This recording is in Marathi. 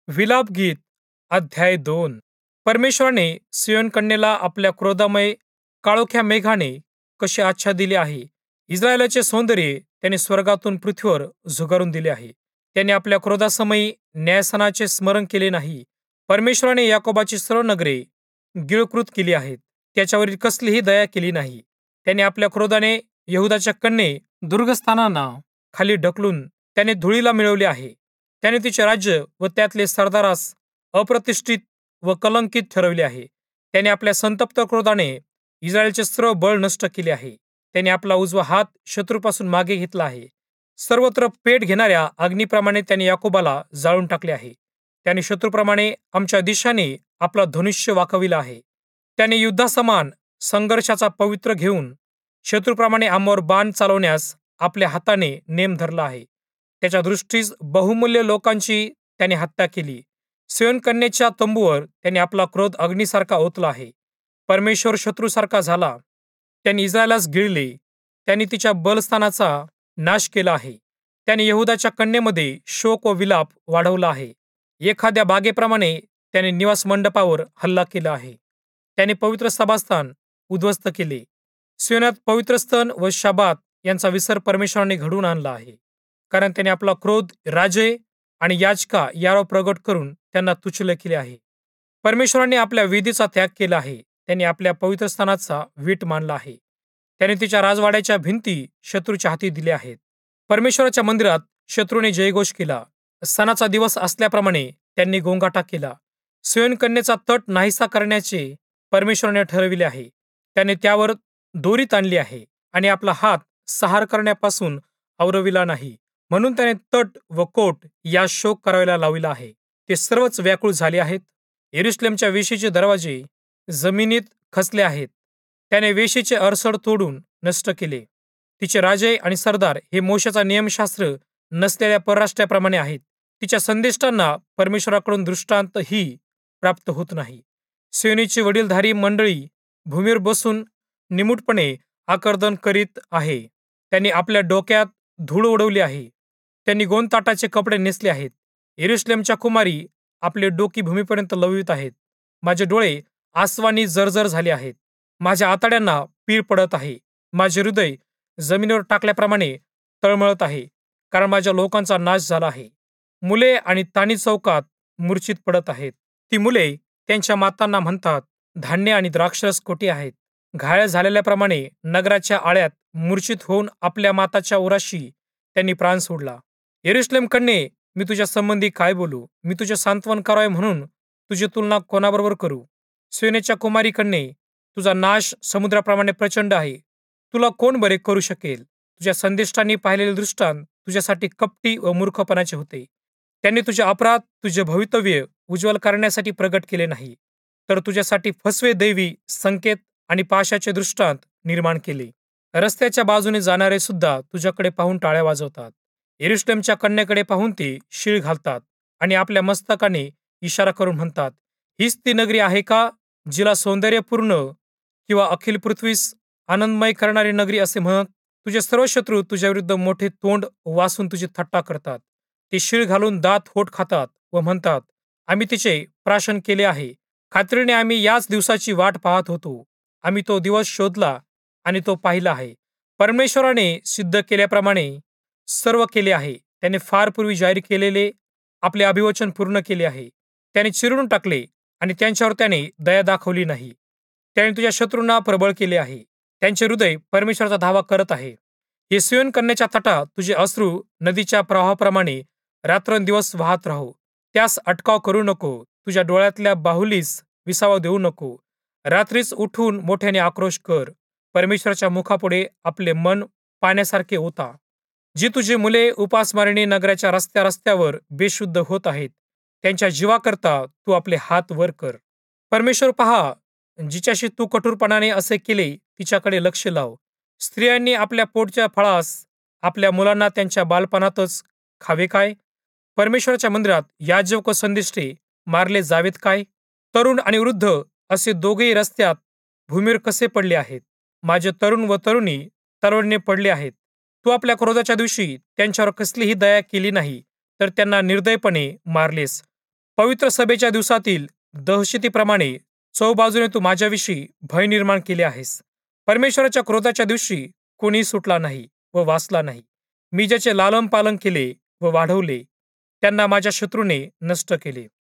विलाप गीत अध्याय 2. परमेश्वराने सियोन कन्येला आपल्या क्रोधामय काळोख्या मेघाने कसे आच्छादिले आहे. इस्रायलाचे सौंदर्य त्याने स्वर्गातून पृथ्वीवर झुगारून दिले आहे. त्याने आपल्या क्रोधासमयी न्यायसनाचे स्मरण केले नाही. परमेश्वराने याकोबाची सर्व नगरे गिळकृत केली आहेत. त्याच्यावरील कसलीही दया केली नाही. त्याने आपल्या क्रोधाने यहुदाच्या कन्ये दुर्गस्थानांना खाली ढकलून त्याने धुळीला मिळवले आहे. त्याने तिचे राज्य व त्यातले सरदारास अप्रतिष्ठित व कलंकित ठरवले आहे. त्याने आपल्या संतप्त क्रोधाने इस्रायलचे सर्व बळ नष्ट केले आहे. त्याने आपला उजवा हात शत्रूपासून मागे घेतला आहे. सर्वत्र पेट घेणाऱ्या अग्नीप्रमाणे त्याने याकोबाला जाळून टाकले आहे. त्याने शत्रूप्रमाणे आमच्या दिशाने आपला धनुष्य वाकविला आहे. त्याने युद्धासमान संघर्षाचा पवित्र घेऊन शत्रूप्रमाणे आम्हावर बाण चालवण्यास आपल्या हाताने नेम धरला आहे. त्याच्या दृष्टीस बहुमूल्य लोकांची त्याने हत्या केली. सियोन कन्येच्या तंबूवर त्याने आपला क्रोध अग्नीसारखा ओतला आहे. परमेश्वर शत्रूसारखा झाला. त्याने इस्रायलास गिळले. त्याने तिच्या बलस्थानाचा नाश केला आहे. त्याने यहुदाच्या कन्येमध्ये शोक व विलाप वाढवला आहे. एखाद्या बागेप्रमाणे त्याने निवास मंडपावर हल्ला केला आहे. त्याने पवित्र सभास्थान उद्ध्वस्त केले. सियोनात पवित्र स्थन व शबात यांचा विसर परमेश्वराने घडवून आणला आहे. कारण त्याने आपला क्रोध राजे आणि याजका यावर प्रगट करून त्यांना तुच्छ केले आहे. परमेश्वराने आपल्या वेदीचा त्याग केला आहे. त्याने आपल्या पवित्र स्थानाचा वीट मानला आहे. त्याने तिच्या राजवाड्याच्या भिंती शत्रूच्या हाती दिल्या आहेत. परमेश्वराच्या मंदिरात शत्रूने जयघोष केला. सणाचा दिवस असल्याप्रमाणे त्यांनी गोंगाटा केला. सियोन कन्येचा तट नाहीसा करण्याचे परमेश्वराने ठरविले आहे. त्याने त्यावर दोरी ताणली आहे आणि आपला हात सहार करण्यापासून आवरविला नाही. म्हणून त्याने तट व कोट या शोक करायला लाविला आहे. ते सर्वच व्याकुळ झाले आहेत. यरुशलेमच्या वेशीचे दरवाजे जमिनीत खचले आहेत. त्याने वेशीचे अरसड तोडून नष्ट केले. तिचे राजे आणि सरदार हे मोशेचा नियमशास्त्र नसलेल्या परराष्ट्राप्रमाणे आहेत. तिच्या संदेष्टांना परमेश्वराकडून दृष्टांतही प्राप्त होत नाही. सियोनीची वडीलधारी मंडळी भूमीवर बसून निमूटपणे आक्रंदन करीत आहे. त्यांनी आपल्या डोक्यात धूळ उडवली आहे. त्यांनी गोंदताटाचे कपडे नेसले आहेत. यरुशलेमच्या कुमारी आपले डोकी भूमीपर्यंत लववित आहेत. माझे डोळे आसवानी जर्जर झाले आहेत. माझ्या आतड्यांना पीळ पडत आहे. माझे हृदय जमिनीवर टाकल्याप्रमाणे तळमळत आहे. कारण माझ्या लोकांचा नाश झाला आहे. मुले आणि ताणी चौकात मूर्छित पडत आहेत. ती मुले त्यांच्या मातांना म्हणतात, धान्य आणि द्राक्षरस कोठे आहेत? घायल झालेल्याप्रमाणे नगराच्या आळ्यात मूर्छित होऊन आपल्या माताच्या उराशी त्यांनी प्राण सोडला. यरुशलेम कन्ये, मी तुझ्या संबंधी काय बोलू? मी तुझे सांत्वन करावे म्हणून तुझी तुलना कोणाबरोबर करू? सियोनेच्या कुमारी कन्ये, तुझा नाश समुद्राप्रमाणे प्रचंड आहे. तुला कोण बरे करू शकेल? तुझ्या संदेष्टांनी पाहिलेले दृष्टांत तुझ्यासाठी कपटी व मूर्खपणाचे होते. त्यांनी तुझे अपराध, तुझे भवितव्य उज्ज्वल करण्यासाठी प्रगट केले नाही, तर तुझ्यासाठी फसवे दैवी संकेत आणि पाशाचे दृष्टांत निर्माण केले. रस्त्याच्या बाजूने जाणारे सुद्धा तुझ्याकडे पाहून टाळ्या वाजवतात. यरुशलेमच्या कन्येकडे पाहून ते शीळ घालतात आणि आपल्या मस्तकाने इशारा करून म्हणतात, हीच ती नगरी आहे का जिला सौंदर्यपूर्ण किंवा अखिल पृथ्वीस आनंदमय करणारी नगरी असे म्हणत? तुझे सर्व शत्रू तुझ्या विरुद्ध मोठे तोंड वासून तुझी थट्टा करतात. ते शीळ घालून दात होट खातात व म्हणतात, आम्ही तिचे प्राशन केले आहे. खात्रीने आम्ही याच दिवसाची वाट पाहत होतो. आम्ही तो दिवस शोधला आणि तो पाहिला आहे. परमेश्वराने सिद्ध केल्याप्रमाणे सर्व केले आहे. त्याने फार पूर्वी जाहीर केलेले आपले अभिवचन पूर्ण केले आहे. त्याने चिरून टाकले आणि त्यांच्यावर त्याने दया दाखवली नाही. त्याने तुझ्या शत्रूंना प्रबळ केले आहे. त्यांचे हृदय परमेश्वराचा धावा करत आहे. हे सियोन कन्येच्या तटा तुझे अश्रू नदीच्या प्रवाहाप्रमाणे रात्रंदिवस वाहत राहो. त्यास अटकाव करू नको. तुझ्या डोळ्यातल्या बाहुलीस विसावा देऊ नको. रात्रीच उठून मोठ्याने आक्रोश कर. परमेश्वराच्या मुखापुढे आपले मन पाण्यासारखे ओता. जी तुझी मुले उपासमारिणी नगराच्या रस्त्या रस्त्यावर बेशुद्ध होत आहेत, त्यांच्या जीवाकरता तू आपले हात वर कर. परमेश्वर पहा, जिच्याशी तू कठोरपणाने असे केले तिच्याकडे लक्ष लाव. स्त्रियांनी आपल्या पोटच्या फळास आपल्या मुलांना त्यांच्या बालपणातच खावे काय? परमेश्वराच्या मंदिरात याजक व संदिष्टे मारले जावेत काय? तरुण आणि वृद्ध असे दोघेही रस्त्यात भूमीवर कसे पडले आहेत? माझे तरुण व तरुणी तलवारीने पडले आहेत. तू आपल्या क्रोधाच्या दिवशी त्यांच्यावर कसलीही दया केली नाही, तर त्यांना निर्दयपणे मारलेस. पवित्र सभेच्या दिवसातील दहशतीप्रमाणे चौबाजूने तू माझ्याविषयी भय निर्माण केले आहेस. परमेश्वराच्या क्रोधाच्या दिवशी कोणी सुटला नाही व वाचला नाही. मी ज्याचे लालन पालन केले व वाढवले त्यांना माझ्या शत्रूने नष्ट केले.